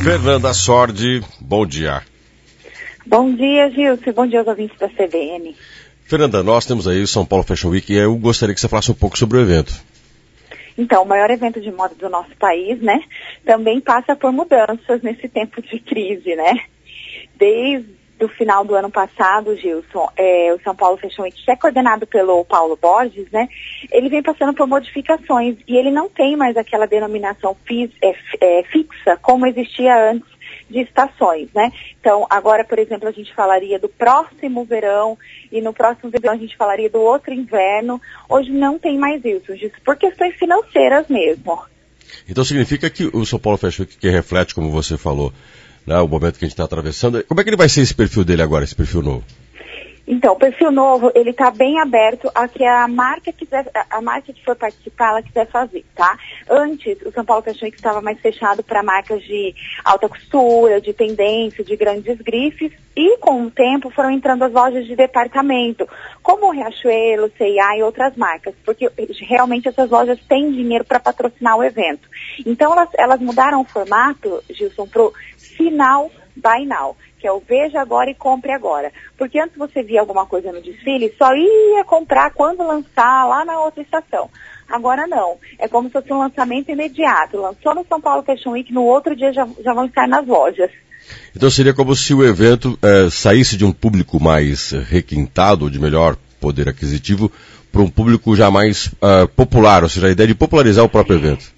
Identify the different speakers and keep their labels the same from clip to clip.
Speaker 1: Fernanda Sordi, bom dia.
Speaker 2: Bom dia, Gilson. Bom dia aos ouvintes da CBN.
Speaker 1: Fernanda, nós temos aí o São Paulo Fashion Week e eu gostaria que você falasse um pouco sobre o evento.
Speaker 2: Então, o maior evento de moda do nosso país, né, também passa por mudanças nesse tempo de crise, né? Desde o final do ano passado, Gilson, o São Paulo Fashion Week, que é coordenado pelo Paulo Borges, né, ele vem passando por modificações e ele não tem mais aquela denominação fixa como existia antes de estações, né? Então, agora, por exemplo, a gente falaria do próximo verão e no próximo verão a gente falaria do outro inverno. Hoje não tem mais isso, por questões financeiras mesmo.
Speaker 1: Então significa que o São Paulo Fashion Week, que reflete, como você falou, né, o momento que a gente está atravessando, como é que ele vai ser esse perfil dele agora, esse perfil novo?
Speaker 2: Então, o perfil novo, ele está bem aberto a que a marca que for participar, ela quiser fazer, tá? Antes, o São Paulo Fashion Week estava mais fechado para marcas de alta costura, de tendência, de grandes grifes, e com o tempo foram entrando as lojas de departamento, como o Riachuelo, C&A e outras marcas, porque realmente essas lojas têm dinheiro para patrocinar o evento. Então, elas mudaram o formato, Gilson, para o Sinal Buy Now, que é o veja agora e compre agora. Porque antes você via alguma coisa no desfile, só ia comprar quando lançar lá na outra estação. Agora não. É como se fosse um lançamento imediato. Lançou no São Paulo Fashion Week, no outro dia já vão estar nas lojas.
Speaker 1: Então seria como se o evento saísse de um público mais requintado, de melhor poder aquisitivo, para um público já mais popular, ou seja, a ideia de popularizar o próprio evento.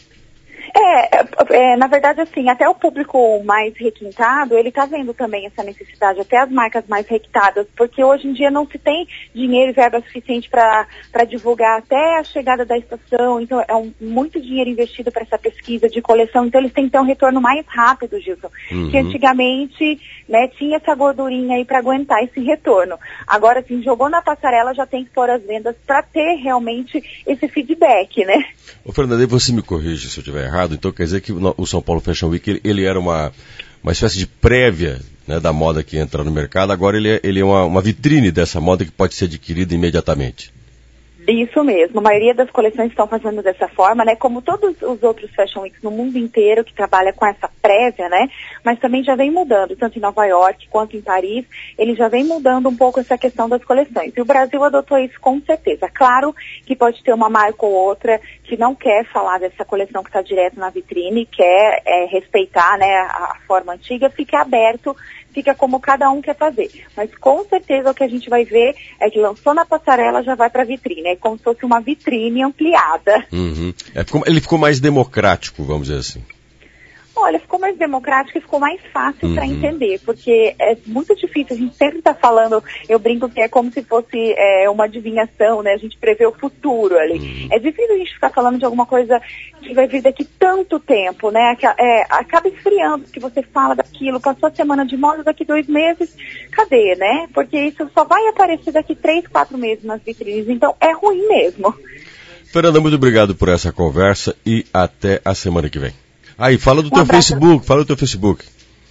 Speaker 2: Na verdade, assim, até o público mais requintado, ele está vendo também essa necessidade, até as marcas mais requintadas, porque hoje em dia não se tem dinheiro e verba suficiente para divulgar até a chegada da estação, então é muito dinheiro investido para essa pesquisa de coleção, então eles têm que ter um retorno mais rápido, Gilson, que antigamente, né, tinha essa gordurinha aí para aguentar esse retorno. Agora, assim, jogou na passarela, já tem que pôr as vendas para ter realmente esse feedback, né?
Speaker 1: Ô Fernanda, você me corrige se eu estiver errado, então quer dizer que o São Paulo Fashion Week ele era uma espécie de prévia, né, da moda que entra no mercado, agora ele é uma vitrine dessa moda que pode ser adquirida imediatamente.
Speaker 2: Isso mesmo, a maioria das coleções estão fazendo dessa forma, né, como todos os outros Fashion Weeks no mundo inteiro que trabalha com essa prévia, né, mas também já vem mudando, tanto em Nova York quanto em Paris, ele já vem mudando um pouco essa questão das coleções, e o Brasil adotou isso com certeza. Claro que pode ter uma marca ou outra que não quer falar dessa coleção que está direto na vitrine, quer respeitar, né, a forma antiga, fica aberto, fica como cada um quer fazer. Mas com certeza o que a gente vai ver é que lançou na passarela, já vai para a vitrine. É como se fosse uma vitrine ampliada.
Speaker 1: Uhum. Ele ficou mais democrático, vamos dizer assim.
Speaker 2: Olha, ficou mais democrático e ficou mais fácil para entender, porque é muito difícil, a gente sempre está falando, eu brinco que é como se fosse uma adivinhação, né? A gente prevê o futuro ali. É difícil a gente ficar falando de alguma coisa que vai vir daqui tanto tempo, né? Acaba esfriando, que você fala daquilo, passou a semana de moda, daqui 2 meses, cadê, né? Porque isso só vai aparecer daqui 3, 4 meses nas vitrines, então é ruim mesmo.
Speaker 1: Fernanda, muito obrigado por essa conversa e até a semana que vem. Aí, fala do teu Facebook,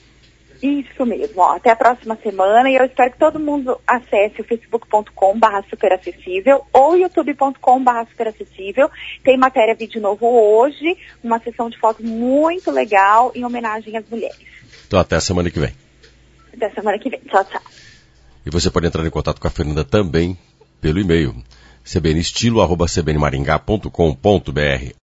Speaker 2: Isso mesmo, ó, até a próxima semana e eu espero que todo mundo acesse o facebook.com/superacessível ou youtube.com/superacessível. Tem matéria vídeo novo hoje, uma sessão de fotos muito legal em homenagem às mulheres.
Speaker 1: Então até a semana que vem.
Speaker 2: Até a semana que vem, tchau, tchau.
Speaker 1: E você pode entrar em contato com a Fernanda também pelo e-mail cbnestilo@cbnmaringá.com.br.